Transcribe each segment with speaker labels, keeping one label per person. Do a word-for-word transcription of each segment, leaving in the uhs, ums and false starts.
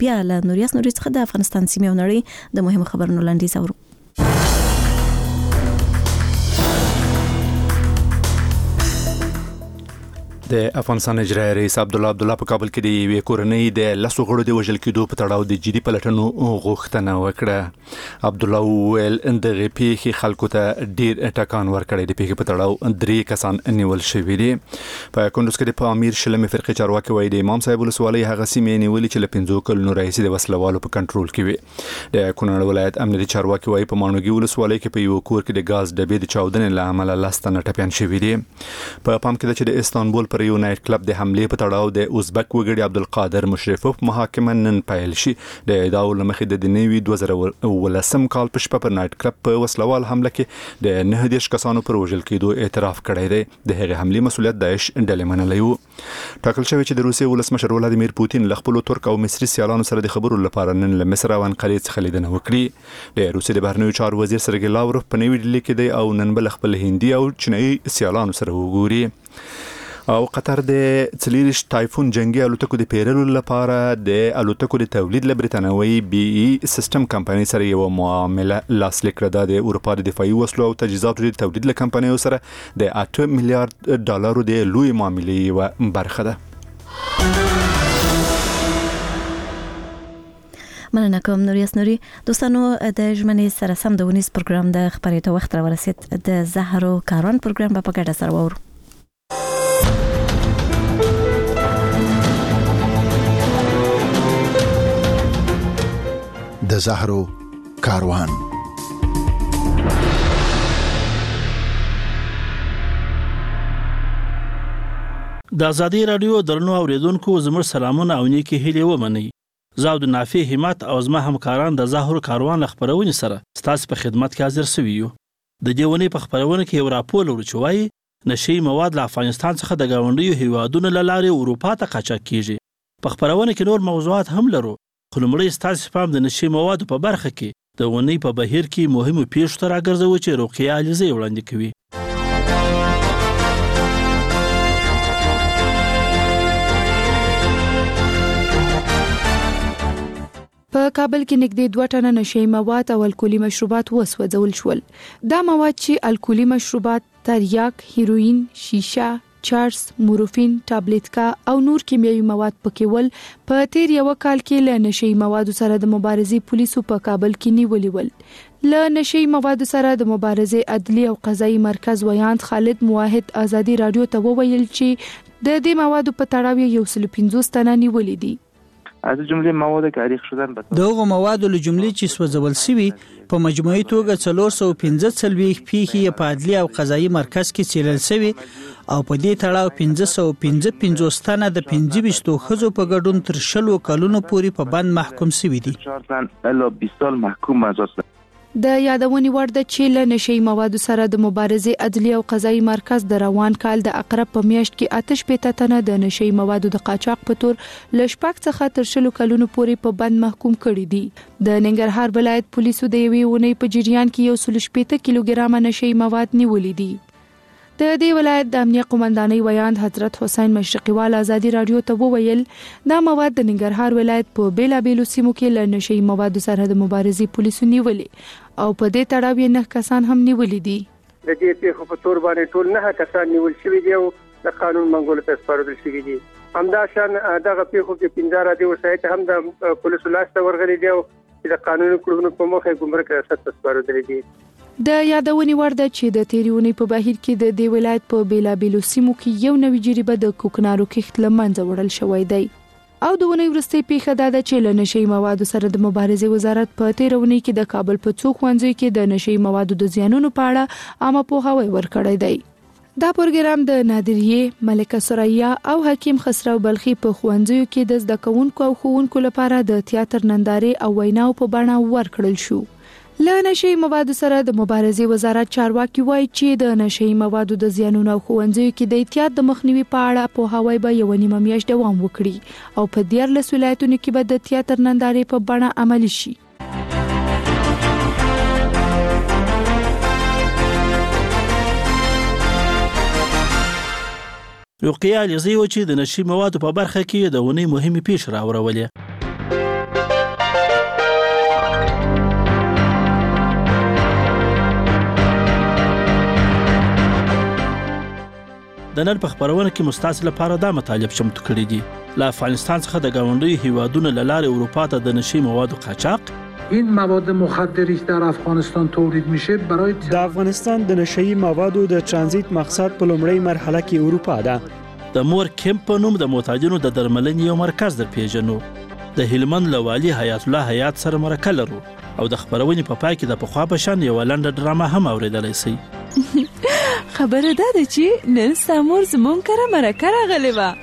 Speaker 1: بیا له نوریاس نوري څخه د افغانستان سیمې او نړۍ د مهمو خبرونو لاندې زورو.
Speaker 2: د افغانستان اجرایي رئیس عبدالله عبدالله په کابل کې د یوې کورنۍ د لسو غړو د وژل کېدو په تړاو د جدي پلټنو غوښتنه وکړه. عبدالله وویل دغه پیښې خلکو ته ډیر ټکان ورکړی. د پیښې په تړاو درې کسان نیول شوي دي. په کندوز کې د پامیر شلمې فرقې چارواکي وایي د امام صاحب ولسوالۍ هغه سیمې نیولې چې له پنځو کلونو راهیسې د وسلوالو په کنټرول کې وي. د کونړ ولایت امنیتي چارواکي وایي په ماڼوګي ولسوالۍ کې په یو کور کې د غاز ډبې د چاودنې له امله لس تنه ټپیان شوي دي. په پام کې ده چې د استانبول یو نایټ کلب د حمله په تړاو د ازبک وګړي عبدالقادر مشرفوف محاکمه نن پیل شي. د ادعاو لمخې د نوي دوه زره ولسم کال په شپه پر نایټ کلب په وسلوال حمله کې د نه دیش کسانو پر وژل کېدو اعتراف کړی دی. د هغې حملې مسؤلیت داعش ډلې منلی و. ټاکل شوی چې د روسیې ولسمشر ولادیمیر پوتین له خپلو ترک او مصري سیالانو سره د خبرو لپاره نن له مصر او انقرې څخه لیدنه وکړي. د روسیې د بهرنیو چارو وزیر سرګی لاوروف په نوي ډیلي کې دی او نن بل خپل هندي او چینایي سیالانو سره وګوري. او قطر د څلېرویشت ټایفون جنگي الوتکو د پیرلو لپاره د الوتکو د تولید له برتانوي بي ای سیستم کمپنۍ سره یو معامله لاسلیک کړه. د اروپا د دفاعي وسلو او تجهیزاتو د تولید له کمپنیو سره د اته میلیارډ ډالرو د لوی معاملې یوه برخه ده.
Speaker 1: مننه کوم نوریاس نوري. دوستانو د ژمنې سره سم د ونیس پروګرام د خبرېدو وخت را ورسید. د زهرو کاروان پروګرام په ګډه سره وورو.
Speaker 3: د زهرو کاروان.
Speaker 4: د ازادي رادیو درنو اوریدونکو زموږ سلامونه او نیکی هیلې ومنئ. زه د نافع همت او زما همکاران د زهرو کاروان خبرونه سره ستاسو په خدمت کې حاضر سوي یو. د دې ونې په خبرونه کې یو راپور لرو چې وایي نشي مواد له افغانستان څخه د گاونډیو هیوادونو له لارې اروپا ته قاچاق کیږي. په خبرونه کې نور موضوعات هم لرو. خو لومړی ستاسو پام د نشي موادو په برخه کې د ونې په بهیر کې مهمو پیښو ته راګرځوو چې رقیه علیزی وړاندې کوي.
Speaker 5: په کابل کې نږدې دوه ټنه نشي مواد او الکولي مشروبات وسوځول شول. دا مواد چې الکولي مشروبات تریاک، هیروین، شیشه، چارس، مورفین، ټابلیټکا او نور کیمیاوي مواد پکې ول. په تیر یو کال کې له نشي موادو سره د مبارزې پولیسو په کابل کې نیولې ول. له نشي موادو سره د مبارزې عدلي او قضایي مرکز ویاند خالد موحد ازادي رادیو ته وویل چې د دې موادو په تړاو یو سل پنځوس تنه نیولې دي.
Speaker 6: از جمله مواد تاریخ شدن به
Speaker 7: دغه مواد له جملې چې سوځول شوی په مجموعي توګه څلور سوه پنځه څلوېښت پیښې په عدلي او قضایي مرکز کې څیړل شوی او په دې تړاو پنځه سوه پنځه پنځوس تنه د پنځه ویشتو ښځو په ګډون تر شلو کلونو پورې په بند محکوم شوي دي.
Speaker 5: د یادونې وړ ده چې له نشي موادو سره د مبارزې عدلي او قضایي مرکز د روان کال د اقرب په میاشت کې آتش پېته تنه د نشي موادو د قاچاق په تور له شپږ څخه تر شلو کلونو پورې په بند محکوم کړي دي. د ننګرهار ولایت پولیسو د یوې اونۍ په جریان کې یو سل شپېته کیلوګرامه نشي مواد نیولې دي. د دې ولایت د امنیه قومندانۍ ویاند حضرت حسین مشرقیوال ازادي رادیو ته وویل دا مواد د ننګرهار ولایت په بیلابېلو سیمو کې له نشي موادو سره د مبارزې پولیسو نیولې او په دې تړاو یې نه کسان هم نیولې دي.
Speaker 8: د دې پیښو په تور باندې ټول نه کسان نیول شوي دي او د قانون منګولو ته سپارل شوي دي. همدا شان دغه پیښو کې پنځه را دي وسایت هم د پولیسو لاسته ورغلي دي او د قانوني کړنو په مخه ګمرک ریاست ته سپارل دي.
Speaker 5: د یادونې وړ ده چې د تیریونی په بهیر کې د دې ولایت په بیلابېلو سیمو کې یو نوې جریبه د کوکنارو کښت له منځه وړل شوی دی. او د ونې وروستۍ پیښه دا ده چې له نشي موادو سره د مبارزې وزارت په تیرونی کې د کابل په څو ښوونځیو کې د نشي موادو د زیانونو په اړه عامه پوهاوی ورکړی دی. دا پروګرام د نادریه، ملکه ثریا او حکیم خسرو بلخي په ښوونځیو کې د زده کوونکو او ښوونکو لپاره د تیاتر نندارې او ویناو په بڼه ورکړل شو. له نشي موادو سره د مبارزې وزارت چارواکي وایي چې د نشي موادو د زیانونو او ښوونځیو کې د احتیاط د مخنیوي په اړه پوهاوی به یو نیمه میاشت دوام وکړي او په دیارلس ولایتونو کې به د تیاتر نندارې په بڼه عملي شي.
Speaker 4: رقیه علیزی و چې د نشي موادو په برخه کې د ونې مهمې پیښې راوړولې. د نن په خبرونه کې مستاسل لپاره دا مطالب چمتو کړی دي. له افغانستان څخه د گاونډي هیوادونو له لارې اروپا ته د نشي موادو قاچاق،
Speaker 9: این مواد مخدری که در افغانستان تولید میشه برای
Speaker 10: د افغانستان د نشئی موادو د ترانزیت مقصد په لومړی مرحله کې اروپا ده.
Speaker 4: د مور کیمپ په نوم د معتادینو د درملنې یو مرکز در پیژنو. د هلمند له والي حیات الله حیات سره مرکه لرو او د خبرونې په پای کې د پخوا په شان یوه لنډه ډرامه هم اورېدلی سئ.
Speaker 11: خبره دا ده چې نن ستا مور زموږ کره مرکه راغلې وه.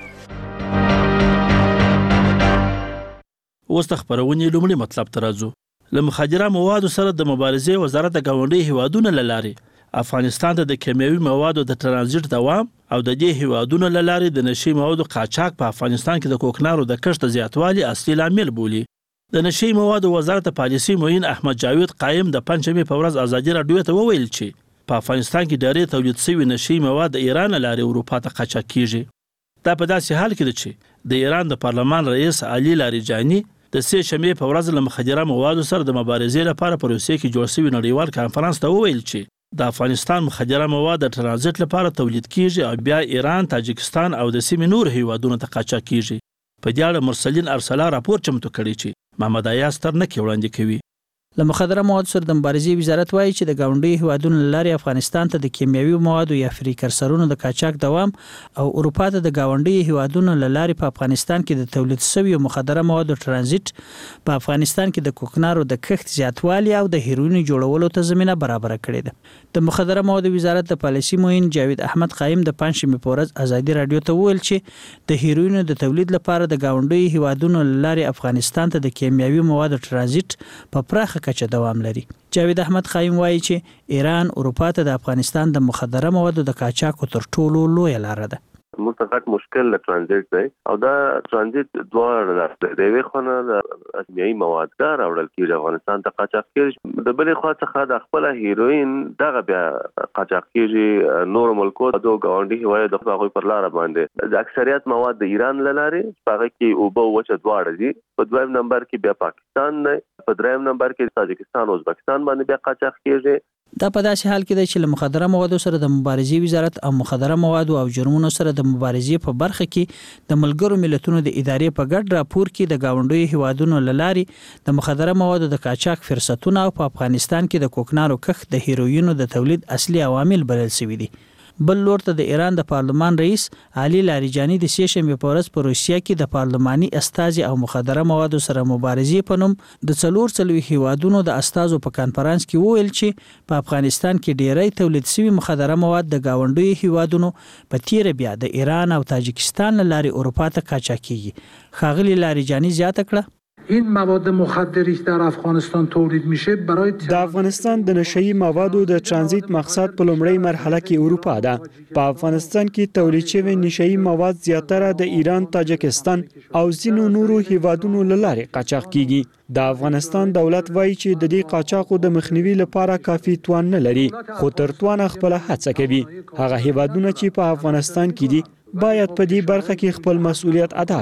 Speaker 4: اوس د خبرونې لومړي مطلب ته راځو. له مخدره موادو سره د مبارزې وزارت د ګاونډي هیوادونو له لارې افغانستان ته د کیمیاوي موادو د ترانزیت دوام او د دې هیوادونو له لارې د نشي موادو قاچاق په افغانستان کې د کوکنارو د کښت زیاتوالي اصلي لامل بولي. د نشي موادو وزارت پالیسي معین احمد جاوید قایم د پنځمې په ورځ ازادي راډیو ته وویل چې په افغانستان کې ډېرې تولید شوي نشي مواد د ایران له لارې اروپا ته قاچاق کیږي. دا په داسې حال کې ده چې د ایران د پارلمان رئیس علي لاریجاني د سې شنبې په ورځ له مخدره موادو سره د مبارزې لپاره په روسیې کې جوړ شوي نړیوال کانفرنس ته وویل چې د افغانستان مخدره مواد د ترانزیت لپاره تولید کیږي او بیا ایران، تاجکستان او د سیمې نور هیوادونو ته قاچاق کیږي. په دې اړه مرسلین ارسلا راپور چمتو کړی چې محمد ایاز ترنکي وړاندې کوي.
Speaker 7: له مخدره موادو سره د مبارزې وزارت وایي چې د ګاونډي هیوادونو له لارې افغانستان ته د کیمیاوي موادو یا فریکرسرونو د قاچاق دوام او اروپا ته د ګاونډي هیوادونو له لارې په افغانستان کې د تولید شویو مخدره موادو ترانزیت په افغانستان کې د کوکنارو د کښت زیاتوالي او د هیروین جوړولو ته زمینه برابره کړې ده. د مخدره موادو وزارت د پالیسي معین جاوید احمد قایم د پنځمې په ورځ ازادي راډیو ته وویل چې د هیروین د تولید لپاره د ګاونډي هیوادونو له لارې افغانستان ته د کیمیاوي موادو ترانزیت په پراخه کچه دوام لري. جاوید احمد قایم وایي چې ایران اروپا ته د افغانستان د مخدره موادو د قاچاق تر ټولو لویه لاره ده.
Speaker 12: مستقط مشکل له ترانزیت دی او دا ترانزیت دوه د یوې خونه د کیمیاوي مواد دا راوړل کېږي افغانستان ته قاچاق کېږي، د بلې خوا څخه د خپله هیروین دغه بیا قاچاق کېږي نورو ملکو د ګاونډي هیوادو د هغوی پر لاره باندې. د اکثریت مواد د ایران له لارې په هغه کې اوبه وچه دواړه دي، په دویم نمبر کې بیا پاکستان دی، په دریم نمبر کې تاجکستان او ازبکستان باندې بیا قاچاق کېږي.
Speaker 7: دا په داسې حال کې دی چې له مخدره موادو سره د مبارزې وزارت او مخدره موادو او جرمونو سره د مبارزې په برخه کې د ملګرو ملتونو د ادارې په ګډ راپور کې د ګاونډیو هیوادونو له لارې د مخدره موادو د قاچاق فرصتونه او په افغانستان کې د کوکنارو کښت د هیروینو د تولید اصلي عوامل بلل شوي دي. بل لور ته د ایران د پارلمان رئیس علي لاریجاني د سې شنبې په ورځ په روسیه کې د پارلماني استازي او مخدره موادو سره مبارزې په نوم د څلور څلوېښت هیوادونو د استازو په کانفرنس کې وویل چې په افغانستان کې ډیری تولید شوي مخدره مواد د ګاونډیو هیوادونو په تیره بیا د ایران او تاجکستان له لارې اروپا ته قاچاق کیږي. ښاغلي لاریجاني زیاته کړه
Speaker 9: این مواد مخدری که در افغانستان تولید میشه برای
Speaker 10: د افغانستان د نشئی موادو د ترانزیت مقصد په لومړی مرحله کې اروپا ده. په افغانستان کې تولید شوی نشئی مواد زیاتره د ایران، تاجکستان او ځینو نورو هیوادونو له لارې قاچاق کیږي. د افغانستان دولت وایي چې د دې قاچاقو د مخنیوي لپاره کافي توان نه لري، خو تر توانه خپله هڅه کوي. هغه هیوادونه چې په افغانستان کې دي باید په دې برخه کې خپل مسؤلیت ادا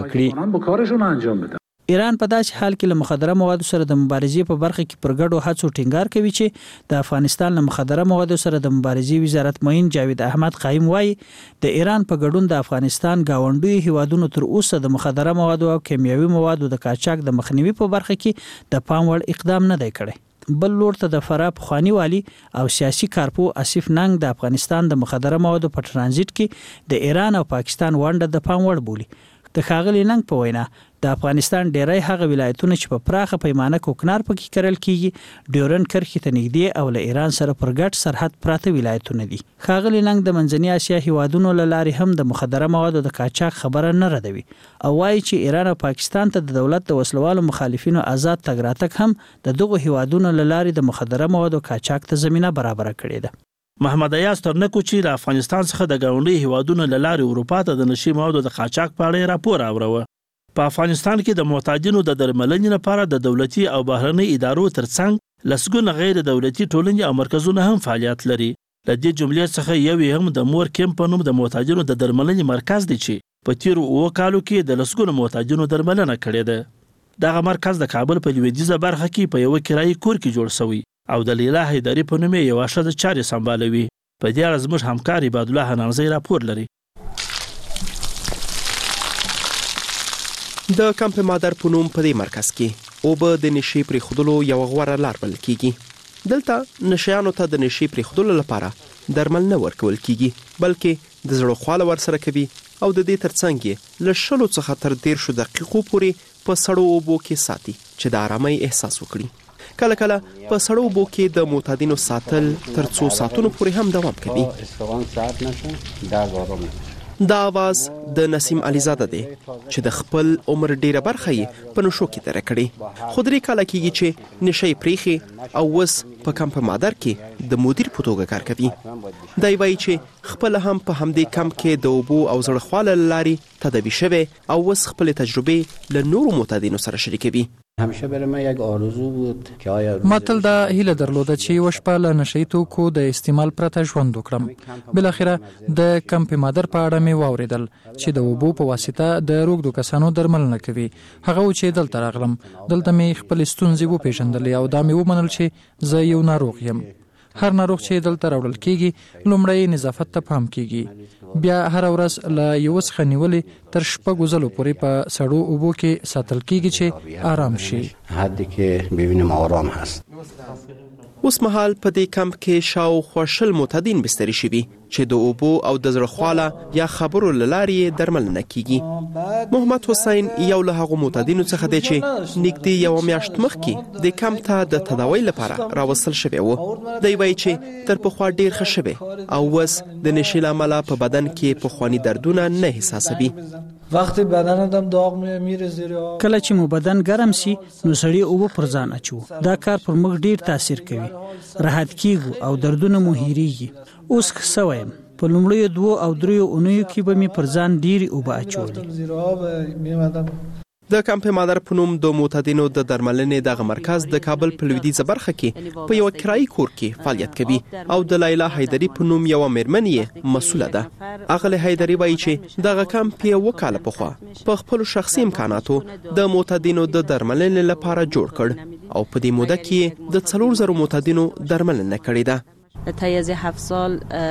Speaker 10: کړي.
Speaker 7: ایران په داسې حال کې له مخدره موادو سره د مبارزې په برخه کې پر ګډو هڅو ټینګار کوي چې د افغانستان له مخدره موادو سره د مبارزې وزارت معین جاوید احمد قایم وایي د ایران په ګډون د افغانستان ګاونډیو هیوادونو تر اوسه د مخدره موادو او کیمیاوي موادو د قاچاق د مخنیوي په برخه کې د پام وړ اقدام نه دی کړی. بل لور ته د فراه پخوانی والی او سیاسي کارپو اسیف ننګ د افغانستان د مخدره موادو په ترانزیت کې د ایران او پاکستان ونډه د پام وړ بولي. د ښاغلي ننګ په وینا د افغانستان ډیری هغه ولایتونه چې په پراخه پیمانه کوکنار پکې کرل کیږي ډیورن کرښې ته نږدې او له ایران سره پر ګډ سرحد پراته ولایتونه دي. ښاغلي ننګ د منځنۍ اسیا هیوادونو له لارې هم د مخدره موادو د قاچاق خبره نه ردوي او وایي چې ایران او پاکستان ته د دولت د وسلوالو مخالفینو آزاد تګ راتګ هم د دغو هیوادونو له لارې د مخدره موادو قاچاق ته زمینه برابره کړې ده.
Speaker 4: محمد ایاز ترنکو چې له افغانستان څخه د ګاونډي هیوادونو له لارې اروپا ته د نشي موادو د قاچاق په اړه راپور اوروه. په افغانستان کې د معتادینو د درملنې لپاره د دولتي او بهرنۍ ادارو ترڅنګ لسګونه غیر دولتي ټولنې او مرکزونه هم فعالیت لري. له دې جملې څخه یو هم د مور کیمپ په نوم د معتادینو د درملنې مرکز دی چې په تیرو اووه کالو کې د لسګونو معتادینو درملنه کړې ده. دغه مرکز د کابل په لویدیځه برخه کې په یوه کرایي کور کې جوړ شوی او د لیلا حیدري په نوم یې یوه ښځه چارې سمبالوي. په دې اړه زموږ همکار عبادالله حنانزی راپور لري.
Speaker 13: د کمپ مادر په نوم په دې مرکز کې اوبه د نشي پرې خودلو یو غوره لار بلل کیږي. دلته نشیانو ته د نشي پرې خودلو لپاره درمل نه ورکول کیږي بلکې د زړه خواله ورسره کوي او د دې ترڅنګ یې له شلو څخه تر دیرشو دقیقو پورې په سړو اوبو کې ساتي چې د آرامۍ احساس وکړي. کله کله په سړو اوبو کې د معتادینو ساتل تر څو ساعتونو پورې هم دوام کوي. دا आवाज د نسیم علیزاده دی چې د خپل عمر ډیره برخه یې په نشو کې تیر کړي. خو درې کاله کېږي چې نشي پریخي او وس په کمپ مادر کې د مدیر په توګه کار کوي. دی وایي چې خپل هم په همدې کمپ کې د اوبو او زړه خواله لارې تداوي شوی او وس خپل تجربه له نورو معتادینو سره شریکوي.
Speaker 14: همیشه برای من یک آرزو بود که آیا
Speaker 15: ما تل دا هیله درلوده چې یو شپه له نشي توکو د استعمال پرته ژوند وکړم. بلاخره د کمپ مادر په اړه مې واوریدل چې د اوبو په واسطه د روغدو کسانو درمل نه کوي. هغه و چې دلته راغلم. دلته مې خپل ستونزې وپېژندلې او دا مې ومنل چې زه یو ناروغ یم. هر ناروغ چې دلته راوړل کیږي لومړی نظافت ته پام کیږي. بیا هر ورځ له یو څخه نیولې تر شپږو ځلو پورې په سړو اوبو کې ساتل کیږي چې آرام شي.
Speaker 14: حدی که ببینیم آرام هست.
Speaker 13: اوس مهال په دې کمپ کې شاوخوا شل معتادین بستري شوي چې د اوبو او د زړه خواله یا خبرو له لارې درمل نه کیږي. محمد حسین یو له هغو معتادینو څخه دی چې نږدې یو میاشت مخکې د کمپ ته د تداوی لپاره راوستل شوی و. دی وایي چې تر پخوا ډیر ښه شوی او اوس د نشي له امله په بدن کې پخواني دردونه نه احساسوي.
Speaker 16: وقتی بدن آدم داغ میره زیر آب
Speaker 7: کله چې مو بدن ګرم سي نو سړی اوبه پر ځان اچو. دا کار پر موږ ډیر تاثیر کوي. راحت کیږو او دردونه مو هېریږي. اوس ښه وایم په لومړیو دوو او دریو اونیو کې به مې پر ځان ډیرې اوبه اچولې.
Speaker 13: د کمپ مادر په نوم د معتادینو د درملنې دغه مرکز د کابل په لویدیځه برخه کې په یو کرایي کور کې فعالیت کوي او د لیلا حیدری په نوم یو مېرمن یې مسؤله ده. اغله حیدری وایي چې دغه کمپ یو وکاله پخوا په خپل شخصي امکاناتو د معتادینو د درملنې لپاره جوړ کړ او په دې موده کې د څلور زره معتادینو درملنه کړې ده.
Speaker 17: تایز هفت سال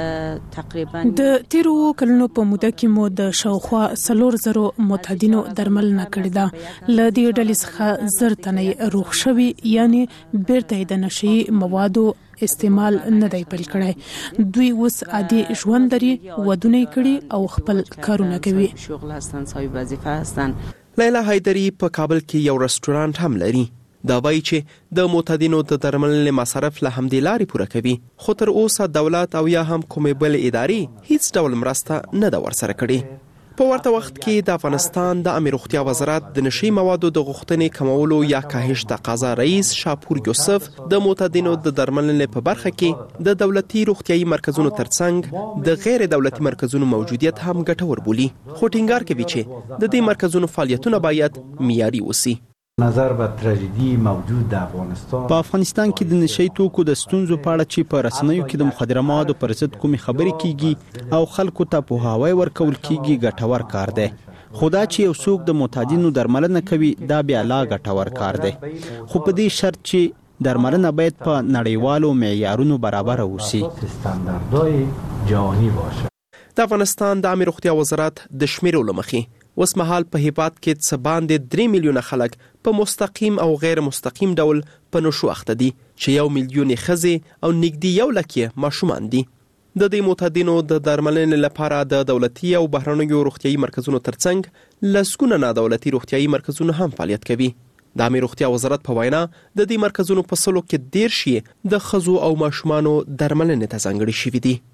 Speaker 17: تقریبا
Speaker 18: د تیرو کلونو په موده کې مو د شاوخوا څلور زرو معتادینو درملنه کړې ده. له دې ډلې څخه زر تنې روغ شوي یعنی بیرته د نشي موادو استعمال نه دی پیل کړی. دوی اوس عادي ژوند لري، ودونه کړي او خپل کارونه کوي.
Speaker 17: شغل هستن، صاحب وظیفه هستن.
Speaker 13: لیلا حیدری په کابل کې یو رستورانت هم لري. دا وایي چې د معتادینو د درملنې مصارف له همدې لارې پوره کوي. خو تر اوسه دولت او یا هم کومې بلې ادارې هیڅ ډول مرسته نه ده ورسره کړې. په ورته وخت کې د افغانستان د عامه روغتیا وزارت د نشي موادو د غوښتنې کمولو یا کاهش تقاضا رئیس شاپور یوسف د معتادینو د درملنې په برخه کې د دولتي روغتیايي مرکزونو ترڅنګ د غیر دولتي مرکزونو موجودیت هم ګټور بولي. خو ټینګار کوي چې د دې مرکزونو فعالیتونه باید معیاري وسی.
Speaker 19: نظر به تراژدي موجود د افغانستان
Speaker 20: په افغانستان کې د نشي توکو د ستونزو په اړه چې په رسنیو کې د مخدره موادو پر ضد کومې خبرې کیږي او خلکو ته پوهاوی ورکول کیږي ګټور کار دی. خدا چې یو څوک د معتادینو درملنه کوي دا بیا لا ګټور کار دی، خو په دې شرط چې درملنه باید په نړیوالو معیارونو برابر اوسي.
Speaker 19: استانداردهای جهانی باشه.
Speaker 13: د افغانستان د عامه روغتیا وزارت د شمیرو لمخې اوس مهال په هیواد کې څه باندې درې میلیونه خلک په مستقیم او غیر مستقیم ډول په نشو اخته دي چې یو میلیون ښځې او نږدې یو لک ماشومان دي. د دې معتادینو د درملنې لپاره د دولتي او بهرنیو روغتیايي مرکزونو ترڅنګ لسګونه نه دولتي روغتیايي مرکزونه هم فعالیت کوي. د عامه روغتیا وزارت په وینا د دې مرکزونو په سلو کې ډیر شي د ښځو او ماشومانو درملنې ته ځانګړي شوي دي.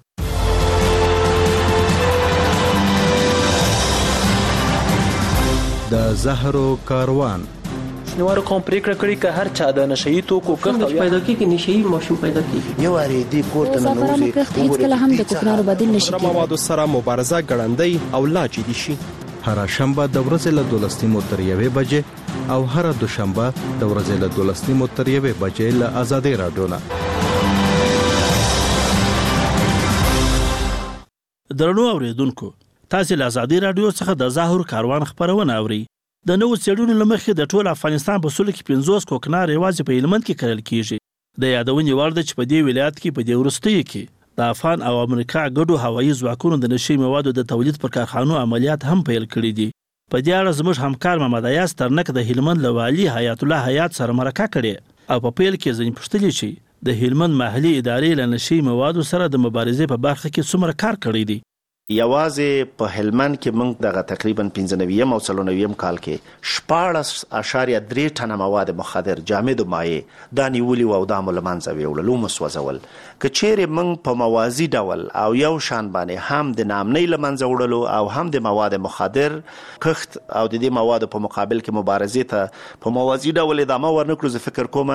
Speaker 21: د زهرو کاروان
Speaker 22: شنوارو کوم پریکړه کړې چې هر چا د نشئی توکو کښت پیدا کیږي نشئی ماشوم پیدا کیږي.
Speaker 3: یو اړې دی کوټه نه نوځي
Speaker 23: هیڅ کله هم د کوکنارو بدیل نشي
Speaker 13: کېدای. موادو سره مبارزه ګړندۍ او لا جدي شي.
Speaker 21: هر شنبه د ورځې له دولس نیمو تر یوې بجې او هر دوشنبه د ورځې له دولس نیمو تر یوې بجې له آزادۍ راډیو نه.
Speaker 4: درنو اوریدونکو، تاسو له آزادۍ راډیو څخه د زهرو کاروان خبرونه اورئ. د نوو څېړنو له مخې د ټول افغانستان په سلو کې پنځوس کوکنار یوازې په هلمند کې کرل کیږي. د یادونې وړ ده چې په دې ولایت کې په دې وروستیو کې د افغان او امریکا ګډو هوایي ځواکونو د نشي موادو د تولید پر کارخانو عملیات هم پیل کړي دي. په دې اړه زموږ همکار محمد ایاز ترنک د هلمند له والي حیات الله حیات سره مرکه کړې او په پیل کې ځینې پوښتنې چې د هلمند محلي ادارې له نشي موادو سره د مبارزې په برخه کې څومره کار کړی دی.
Speaker 1: یوازې په هلمند کې موږ دغه تقریبا پنځه نویم او څلور نویم کال کې شپاړس اشاریه درې ټنه مواد مخدر جامد او مایع دا نیولي او دا مو له منځه ویوړل او مسوځول. که چیرې موږ په موازي ډول او یو شان باندې هم د نامنۍ له منځه وړلو او هم د مواد مخدر کښت او د دې موادو په مقابل کې مبارزې ته په موازي ډول ادامه ورنکړو، زه فکر کوم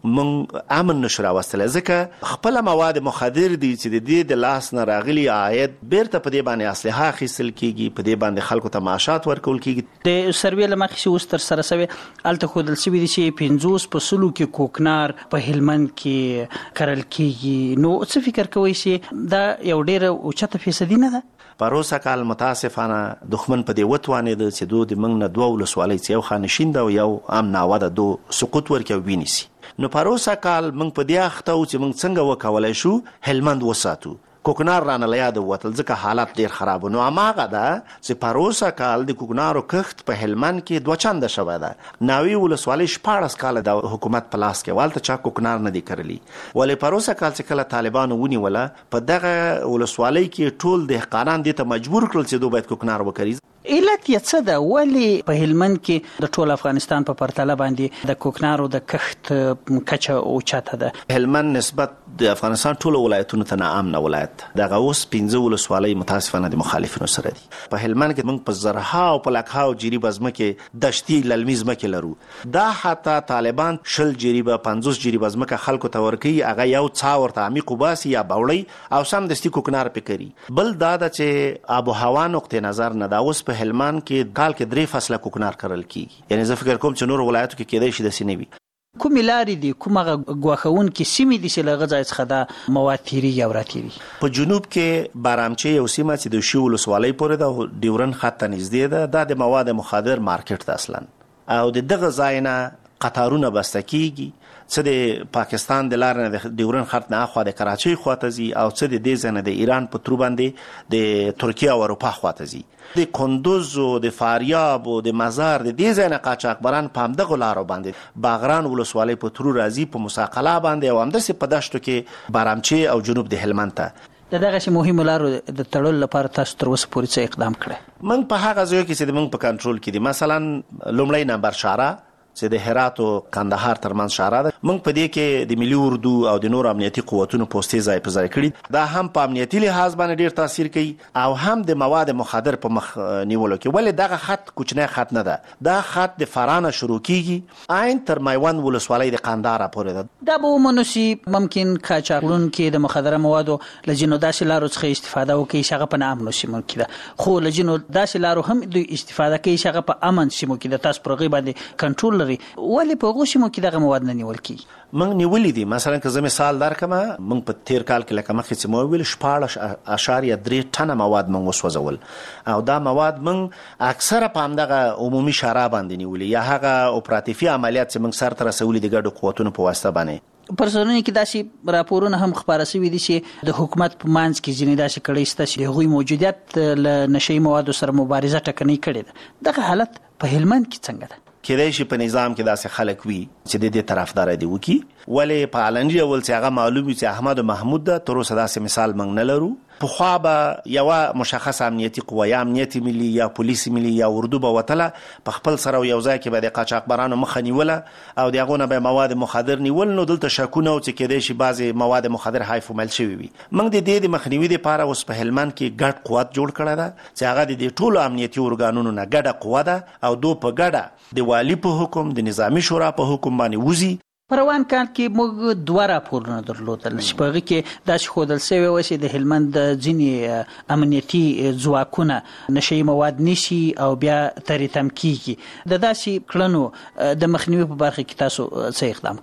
Speaker 1: موږ امن نشو راوستلی، ځکه خپله مواد مخدر دي چې د دې د لاس نه راغلي عاید بیرته په دې باندې اصلحه اخیستل کیږي، په دې باندې خلکو ته معاشات ورکول کیږي.
Speaker 7: د سروې له مخې چې اوس تر سره شوی هلته ښودل شوي دي چې پنځوس په سلو کې کوکنار په هلمند کې کرل کیږي. نو څه فکر کوئ چې دا یو ډېره اوچته فیصدي نه ده؟
Speaker 1: پروسه کال متاسفانه دښمن په دې وتوانېده چې دو د موږ نه دوه ولسوالۍ چې یو خانشین ده او یو ام ناوده دو سقوط ورکړي او ونیسي. نو پروسه کال موږ په دې اخته وو چې موږ څنګه وکولی شو هلمند وساتو. کوکنار رانه له یاده ووتل ځکه حالت ډېر خراب و. نو هماغه ده چې پروسه کال د کوکنارو کښت په هلمند کې دوه چنده شوی ده. ناوی ولسوالۍ شپاړس کاله د حکومت په لاس کې والته چا کوکنار نه دی کرلی، ولې پروسه کال چې کله طالبانو ونیوله په دغه ولسوالۍ کې ټول دهقانان دې ته مجبور کړل چې دوی باید کوکنار وکړي.
Speaker 7: علت یې څه ده؟ ولې په هلمند کې د ټول افغانستان په پرتله باندې د کوکنارو د کښت کچه اوچته ده؟
Speaker 1: هلمند نسبت د افغانستان ټولو ولایتونو ته ناامنه ولایت دغه اوس پنځه ولسوالۍ متاسفانه د مخالفینو سره دي. په هلمند کې موږ په زرها او په لکهاو جریبه ځمکې دشتي للمي ځمکې لرو. دا حتی طالبان شل جریبه پنځوس جریبه ځمکه خلکو ته ورکوي، هغه یو څا ورته عمیق وباسي یا باوړی او سمدستي کوکنار پې کوي. بل دا ده چې آب و هوا نقطې نظر نه دا اوس په هلمند کې کال کې درې فصله کوکنار کرل کیږي. یعنی زه فکر کوم چې نور ولایتو کې کېدای شي داسې نه وي.
Speaker 7: کومې لارې دي، کومه ګواښونکې سیمې دي چې له هغه ځای څخه دا مواد تیریږي او راتیریږي؟
Speaker 1: په جنوب کې بارامچې یو سیمه چې د شي ولسوالۍ پورې ده، ډیورن خط ته نږدې ده، دا د مواد مخدر مارکیټ ده اصلا، او د دغه ځای نه قطارونه بسته کیږي څه د پاکستان د لارې نه د ډیورن خط نه اخوا د کراچۍ خواته ځي او څه د دې ځای نه د ایران په ترو باندې د ترکیه او اروپا خواته ځي. د کندوز او د فاریاب او د مزار د دې ځای نه قاچاقبران په همدغو لارو باندې باغران ولسوالۍ په ترو راځي په مساقله باندې او همداسې په دشتو کې بارامچې او جنوب د هلمند ته.
Speaker 7: د دغسې مهمو لارو د تړلو لپاره تاسو تر اوسه پورې څه اقدام کړی؟
Speaker 1: موږ په هغه ځایو کې چې موږ په کنټرول کې دي، مثلا لومړی نمبر شاره چې د هرات او کندهار ترمنځ شاره ده، موږ په دې کې د ملي اردو او د نور امنیتي قوتونو پوستې ځای په ځای کړي. دا هم په امنیتي لحاظ باندې ډیر تاثیر کوي او هم د مواد مخدر په مخ نیولو کې. ولې دغه خط کوچنی خط نه ده، دا خط د فرانه شروع کیږي عین تر میوند ولسوالۍ د قندهار پورې ده.
Speaker 7: دا به ومنو چې ممکن قاچاقونکي د مخدره موادو له ځینو داسې لارو څخه استفاده وکړي چې هغه په ناامنو سیمو کې ده، خو له ځینو داسې لارو هم دوی استفاده کوي چې هغه په امن سیمو کې ده. تاسو پر هغې باندې کنټرول لري، ولې په هغو سیمو کې دغه مواد نه نیول کیږي؟
Speaker 1: موږ نیولي دي. مثلا که زه مثال درکړم، موږ په تیر کال کې لکه مخکې چې مو وویل شپاړس اشاریه درې ټنه مواد موږ وسوځول او دا مواد موږ اکثره په همدغه عمومي شاره باندې نیولي یا هغه اپراتیفي عملیات چې موږ سرته رسولي د ګډو قوتونو په واسطه باندې.
Speaker 7: پر ځانونو کې داسې راپورونه هم خپاره شوي دي چې د حکومت په منځ کې ځینې داسې کړۍ شته چې د هغوی موجودیت له نشهیي موادو سره مبارزه ټکنۍ کړې ده. دغه حالت په هلمند کې څنګه ده؟
Speaker 1: کېدای شي په نظام کې داسې خلک وي چې د دې طرفدار دي وکي، ولې په علني ډول چې هغه معلوم وي چې احمد محمود ده، تر اوسه داسې مثال موږ نه لرو. پخوا به یوه مشخصه امنیتي قوه یا امنیتي ملي یا پولیس ملي یا اردو به وتله، په خپل سره یو ځای کې به د قاچاقبرانو مخه نیوله او د هغو نه به مواد مخدر نیول. نو دلته شکونه و چې کېدای شي بعضې مواد مخدر حیف ومل شوي وي. موږ د دې د مخنیوي دپاره اوس په هلمند کې ګډ قوت جوړ کړی ده چې هغه د دې ټولو امنیتي ارګانونو نه ګډه قوه ده او دو په ګډه د والي په حکم د نظامي شورا په حکم باندې وځي.
Speaker 7: په روان کال کې موږ دوه راپورونه درلودل چې په هغې کې داسې ښودل شوی وه چې د هلمند د ځینې امنیتي ځواکونه نشهیي مواد نیسي او بیا ترې تم کیږي. د داسې کړنو د مخنیوي په برخه کې تاسو څه اقدام کړی؟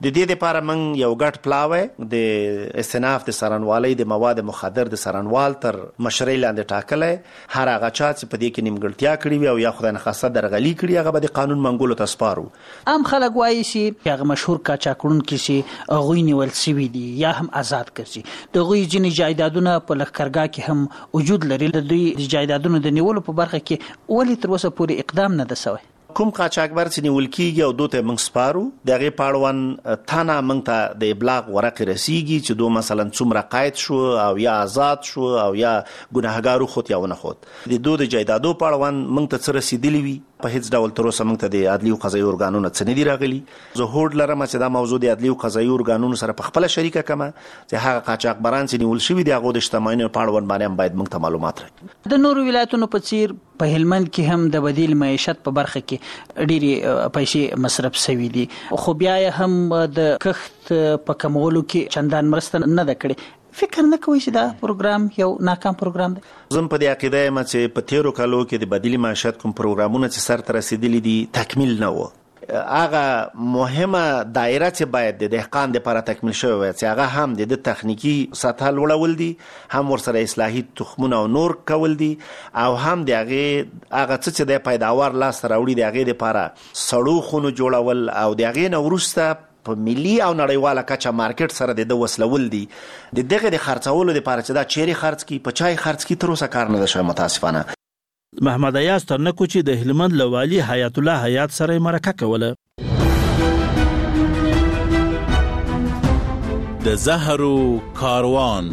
Speaker 1: د دې لپاره موږ یو ګډ پلاوی د استناف د سرانوالۍ د مواد مخدر د سرانوال تر مشرۍ لاندې ټاکلی، هر هغه چا چې په دې کې نیمګړتیا کړې وي او یا خدای نخواسته درغلي کړي هغه به د قانون منګولو ته سپارو.
Speaker 7: عام خلک وایي چې هغه مشهور قاچاقړونکي چې هغوی نیول سوي دي یا هم آزاد کړي، د هغوی ځینې جایدادونه په لښکرګاه کې هم وجود لري. د دوی د جایدادونو د نیولو په برخه کې ولې تر اوسه پورې اقدام نه ده سوی؟
Speaker 1: کوم قاچاقبر چې نیول کیږي او دوی ته موږ سپارو، د هغې په اړوند تانه موږ ته د ابلاغ ورقې رسیږي چې دو مثلا څومره قید شو او یا آزاد شو او یا ګناهګار وخوت یا ونه خوت. د دوی د جایدادو په اړوند موږ ته څه رسیدلی وي په هیڅ ډول تر اوسه موږ ته د عدلي او قضایي ارګانونو څه نه دي راغلي. زه هوډ لرم چې دا موضوع د عدلي او قضایي ارګانونو سره په خپله شریکه کړم چې هغه قاچاقبران چې نیول شوي دي هغو د شتمنیو په اړوند باندې هم باید موږ ته معلومات راکړي.
Speaker 7: د نورو ولایتونو په څیر په هلمند کې هم د بدیل معیشت په برخه کې ډېرې پیسې مصرف شوي دي، خو بیا هم د کښت په کمولو کې چندان مرسته نه ده کړې. فکر نه کوي چې دا پروګرام یو ناکام پروګرام دی؟
Speaker 1: زه په دې عقیده یم چې په تیرو کالو کې د بدیل معیشت کوم پروګرامونه چې سرته رسیدلي دي تکمیل نه و. هغه مهمه دایره چې باید د دهقان لپاره تکمیل شوی وي چې هغه هم د تخنیکی سطح لوړول دي، هم ورسره اصلاحي تخمونه او نور کول دي، او هم د هغې هغه څه چې د پیداوار لاسته راوړي د هغې لپاره سړو خونو جوړول او د هغې نه وروسته په ملي او نړیواله کچه مارکیټ سره د ده وسلول دي. د دغه د خرڅولو لپاره چې دا چیرې خرڅ کړي په چای خرڅ کړي تر اوسه کار نه ده شوی متاسفانه.
Speaker 4: محمد ایاز ترنکو چې د هلمند له والي حیات الله حیات سره یې مرکه کوله.
Speaker 2: د زهرو کاروان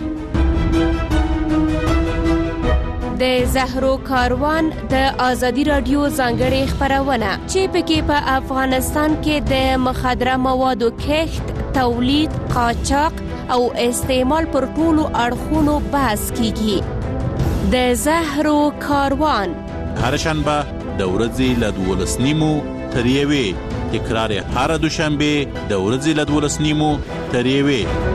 Speaker 6: د زهرو کاروان د آزادی رادیو ځانګړې خپرونه چې پکې په افغانستان کې د مخدره موادو کښت، تولید، قاچاق او استعمال پر ټولو اړخونو بحث کیږي. د زهرو کاروان
Speaker 2: هر شنبه د ورځې له دولس نیمو تر یوې، تکرار هر دوشنبه د ورځې له دولس نیمو تر یوې.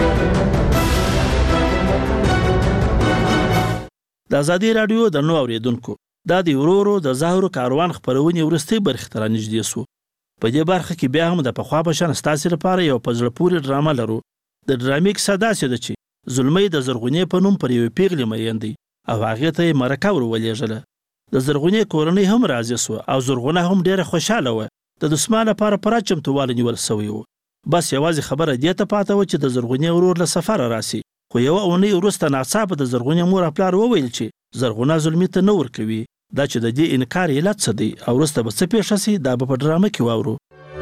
Speaker 4: د آزادی رادیو درنو اوریدونکو، دا د ورورو د زهرو کاروان خپرونې وروستۍ برخې ته رانږدې سو. په دې برخه کې بیا هم د پخوا په شان ستاسې لپاره یو په زړه پورې ډرامه لرو. د ډرامې کیسه داسې ده چې زلمۍ د زرغونې په نوم پر یوې پیغلې مین دی او هغې ته یې مرکه ور ولېږله. د زرغونې کورنۍ هم راضي سوه او زرغونه هم ډېره خوشحاله وه. د دسمال لپاره پوره چمتووالی نیول سوی و. بس یوازې خبره دې ته پاته وه چې د زرغونې ورور له سفره راسي. خو یوه اونۍ وروسته ناڅاپه د زرغونې مور او پلار وویل چې زرغونه زلمي ته نه ورکوي. دا چې د دې انکار علت څه دی او وروسته به څه پیښه سي دا به په ډرامه کې واورو.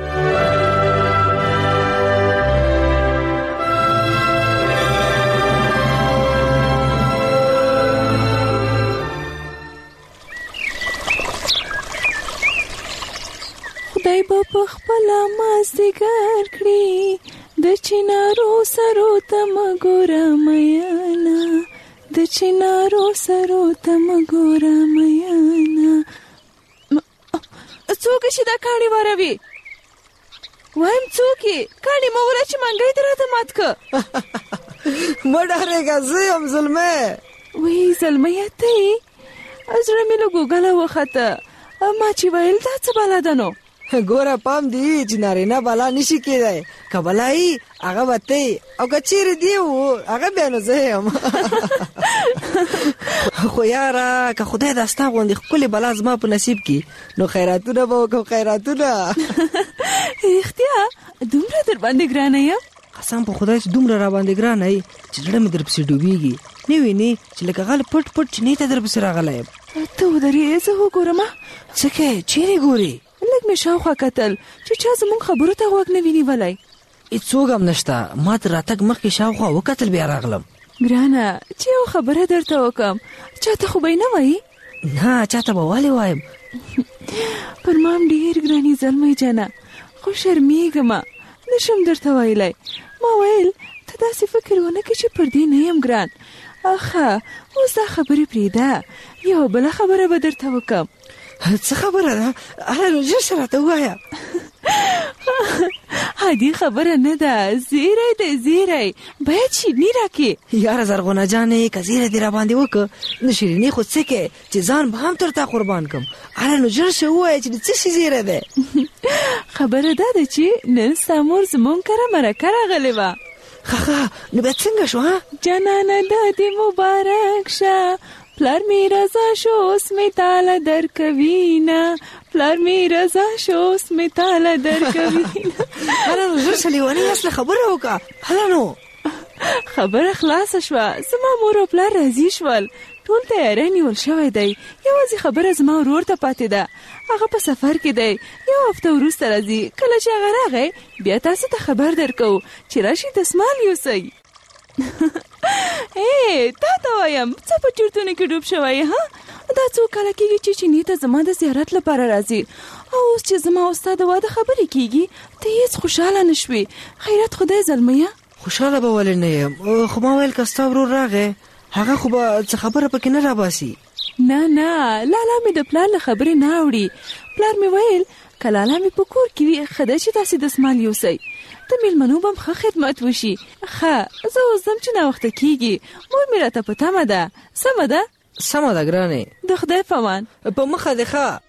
Speaker 11: خدای به په خپله مازدیګر کړي د چنارو سرو ته مه ګوره میینه، د چنارو سرو ته مه ګوره میینه. څوک چې دا کاڼي واروي؟ وایم څوک یې؟ کاڼي مه وره چې منګی دې راته مات که.
Speaker 8: مه ډارېږه، زه یم زلمی.
Speaker 11: وی زلمیه ته یې؟ زړه مې له ګوګله وخته، ما چې ویل دا څه بلا ده نو؟
Speaker 8: ګوره پام دی چې نارینه بلا نشي کېدی، که بلا یي هغه به ته یې، او که چیرې دی و هغه بیا نو زه یم. خو یاره که خدای دا ستا غوندې ښکلې بلا زما په نصیب کې نو خیراتونه به وکړم، خیراتونه.
Speaker 11: رښتیا دومره در باندې ګرانه یم؟
Speaker 8: قسم په خدای چې دومره را باندې ګرانه یي چې زړه مې در پسې ډوبېږي. نه وینې چې لکه غل پټ پټ چینې ته در پسې راغلی یم.
Speaker 11: ته ودرې، زه وګورم.
Speaker 8: څه کوې؟ چیرې ګورې؟
Speaker 11: لږ مې شاوخوا کتل چې چا زموږ خبرو ته غوږ نه وي نیولی.
Speaker 8: هېڅوک هم نشته، ما تر راتګ مخکې شاوخوا وکتل بیا راغلم.
Speaker 11: ګرانه چې یو خبره درته وکړم، چاته خو به یې نه وایي؟
Speaker 8: نه چاته به ولې وایم.
Speaker 11: پر ما هم ډېر ګرانې زلمی جانه، خو شرمېږم نشم درته ویلی. ما ویل ته داسې فکر ونه کړې چې پر دې نه یم ګران. اخه اوس دا خبرې پرېږده، یو بله خبره به درته وکړم.
Speaker 8: څه خبره ده؟ هله نو ژر شه راته ووایه.
Speaker 11: عادي خبره نه ده، زیری دی زیری، باید شیریني راکې.
Speaker 8: یاره زرغونه جانې که زیری دې را باندې وکړه نو شیریني خو څه کې چې ځان به هم تر تا قربان کړم. هله نو ژر شه ووایه چې د څه شي زیری دی.
Speaker 11: خبره دا ده چې نن ستا مور زمونږ کره مرکه راغلې وه.
Speaker 8: خخه نو بیا څنګه شو ها؟
Speaker 11: جانانه دا دې مبارک شه، پلار می رضا شو اوس می تاله درکوینه، پلار می رضا شو اوس می تاله درکوینه.
Speaker 8: هله نو ژر شه لیونۍ اصله خبره وکړه. هله نو
Speaker 11: خبره خلاصه شوه، زما مور او پلار راضي شول، ټول تیاری نیول شوی دی، یوازې خبره زما ورور ته پاتې ده، هغه په سفر کې دی، یو هفته وروسته راځي. کله چې هغه راغی بیا تاسو ته خبر درکو چې راشي دسمال یوسئ. ای تا ته وایم څه په چورتونو کې ډوب شوی ها؟ دا څو کاله کېږي چې چیني ته زما د زیارت لپاره راځي، او اوس چې زما او ستا د واده خبرې کېږي ته هېڅ خوشحاله نه شوې. خیرت خدای زلمیه.
Speaker 8: خوشحاله به ولې نه یم، خو ما ویل که ستا ورور راغی هغه خو به څه خبره پکې نه راباسي.
Speaker 11: نه نه، لالا مې د پلار له خبرې نه اوړي. پلار مې ویل که لالا مې په کور کې وي ښه ده چې تاسې دسمال یوسئ، د میلمنو به هم ښه خدمت وشي. ښه زه اوس ځم چې ناوخته کېږي، مور مې راته په تمه ده. سمه ده؟
Speaker 8: سمه ده ګرانې،
Speaker 11: د خدای په امان.
Speaker 8: په مخه دې ښه.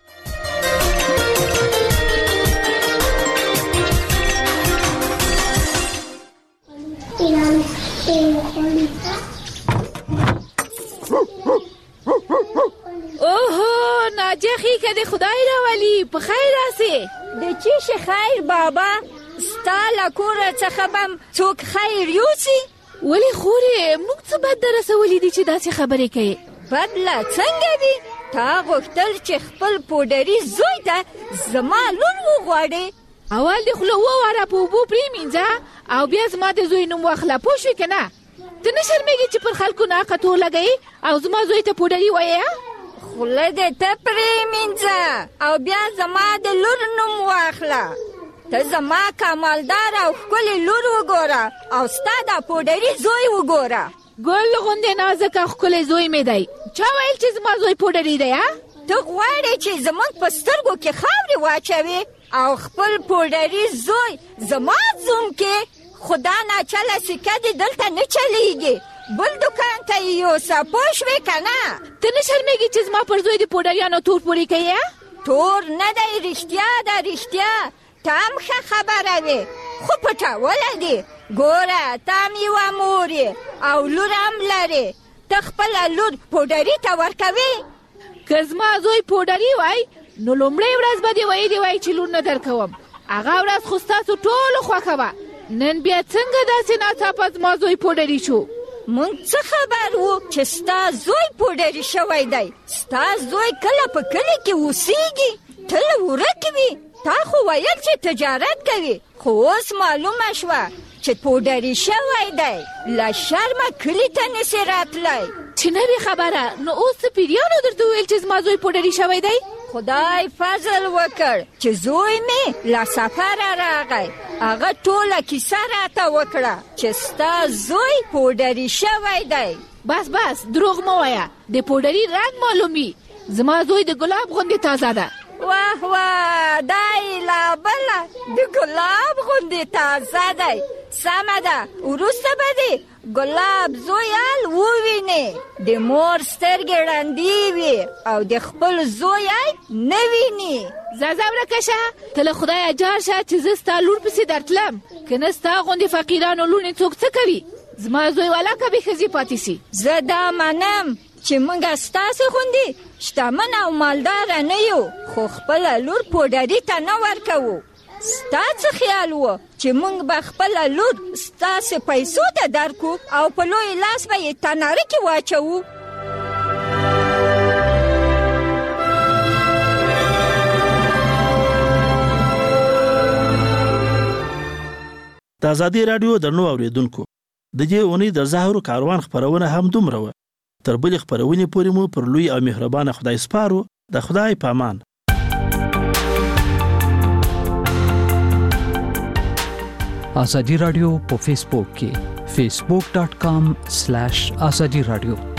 Speaker 5: اوهو ناجخی که د خدای راولی په خیر راسې.
Speaker 9: د چی شي خیر بابا؟ ستا له کوره څخه بم څوک خیر یوسي؟
Speaker 5: ولې خورې موږ څه بد در رسولي دي چې داسې خبرې کوې؟
Speaker 9: بد لا څنګه دي؟ تا غوښتل چې خپل پوډري زوی ته زما لور وغواړې.
Speaker 5: اول دې خوله وواره په اوبو پرېمینځه او بیا زما د زوی نوم واخله، پوه شوې که نه؟ ته نه شرمېږې چې پر خلکو ناقه لګوې او زما زوی ته پوډري وایې؟
Speaker 9: خوله دې ته پرېمینځه او بیا زما د لور نوم واخله. ته زما کمالدار او ښکلې لور وګوره او ستا دا پوډري زوی وګوره.
Speaker 5: ګل غوندې نازک او ښکلی زوی مې دی. چا ویل چې زما زوی پوډري دی؟
Speaker 9: ته غواړې چې زموږ په سترګو کې خاورې واچوې او خپل پوډري زوی زما زوم کې؟ خدا ناچله سکه دې دلته نه چلیږي، بل دکان ته یې یوسه، پوه شوې که نه؟
Speaker 5: ته نه شرمېږې چې زما پر زوی د پوډریانو تور پورې کوې؟
Speaker 9: تور نه دی، رښتیا ده رښتیا. ته هم ښه خبره وې خو پټوله دې. ګوره ته هم یوه مور یې او لور هم لرې، ته خپله لور پوډري ته ورکوې؟
Speaker 5: که زما زوی پوډري وای نو لومړۍ ورځ به دې ویلې وای چې لور نه درکوم. هغه ورځ خو ستاسو ټولو خوښه وه، نن بیا څنګه داسې ناڅاپه زما زوی پوډري شو؟
Speaker 9: مونږ څه خبر وو چې ستا زوی پوډري شوی دی؟ ستا زوی کله په کلي کې اوسېږي، تل ورک وي. تا خو ویل چې تجارت کوي، خو اوس معلومه شوه چې پوډري شوی دی. له شرمه کلي ته نسې راتلی.
Speaker 5: چې نه وي خبره نو اوس څه پیریانو درته وویل چې زما زوی پوډري شوی دی؟
Speaker 9: خدای فضل وکړ چې زوی مې له سفره راغی، هغه ټوله کیسه راته وکړه چې ستا زوی پوډري شوی دی.
Speaker 5: بس بس دروغ مه وایه، د پوډري رنګ معلومي. زما زوی د ګلاب غوندې تازه ده.
Speaker 9: واه واه دا یې لا بله د ګلاب غوندې تازه دی. سمه ده، وروسته به دې ګلاب زویال ووینې، د مور سترګې ړندې وي او د خپل زوی نه ویني.
Speaker 5: ځه ځه ورکه شه، ته له خدایه جار شه چې زه ستا لور پسې درتلم، که نه ستا غوندې فقیرانو لوڼې څوک څه کوي؟ زما زوی ولاکه بې ښځې پاتې سي.
Speaker 9: زه دا منم چې موږ ستاسې غوندې شتمن او مالداره نه یو، خو خپله لور پوډري ته نه ورکوو. ستا څه خیال و چې موږ به خپله لور ستاسې پیسو ته درکو او په لوی لاس به یې تناره کې واچوو؟
Speaker 4: د ازادي راډیو درنو اوریدونکو، د دې اونۍ د زهرو کاروان خبرونه هم دومره وه. تر بلې خبرونې پورې مو پر لوی او مهربانه خدای سپارو. د خدای په امان.
Speaker 12: ازادي راډیو په فیسبوک کې facebook.com/azadi radio